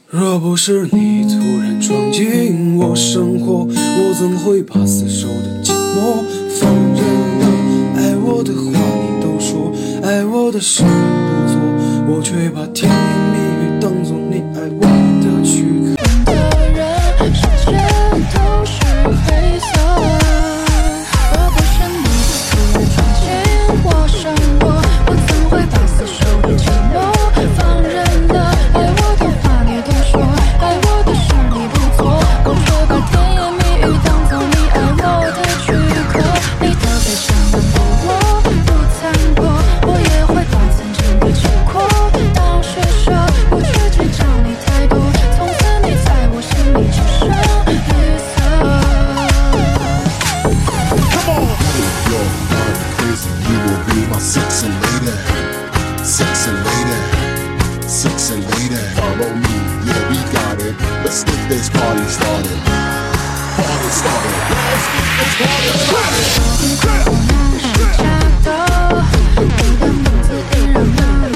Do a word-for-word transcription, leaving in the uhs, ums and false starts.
若不是你突然闯进我生活，我怎会把死守的寂寞放任了？爱我的话你都说，爱我的事你不做，我却把甜言蜜语当作你爱我的躯壳。 的人世界都是灰色，若不是你突然闯进我生活，我怎会把死守的寂寞放任了？爱我的话你都说，爱我的事你不做，我却把甜言蜜语当作你爱我的躯壳。你的悲伤难过我不参过，我也会把曾经的结果当施舍，不去计较你太多，从此你在我心里只剩绿色。 Come on! If you're not crazy, you will be my sexy lady. Sexy lady. Sexy lady. Follow me, yeah, we got it. Let's get this party started. Party started. Let's get this party started. 是假的，你的名字依然满